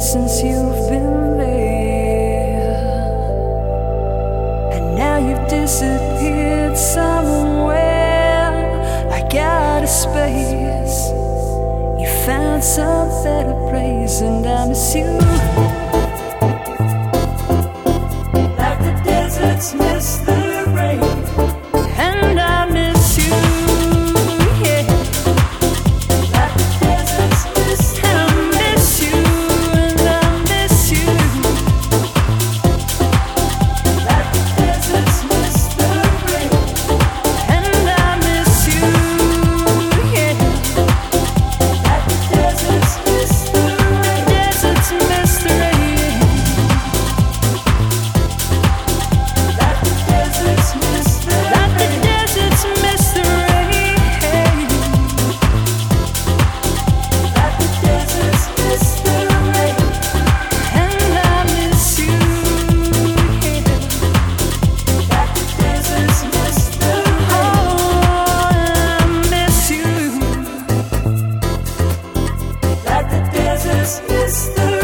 since you've been there, and now you've disappeared somewhere. I got a space, you found some better place, and I miss you like the deserts miss the rain. And I miss you, yeah, like the deserts miss the rain. I miss you, and I miss you, like the deserts miss the rain. And I miss you, yeah, like the deserts miss the rain. Deserts miss the rain, like the deserts miss the rain. Like the deserts miss the rain, like the deserts miss the rain. And I miss you, yeah, like the deserts miss the rain. Oh, I miss you, like the deserts miss the rain.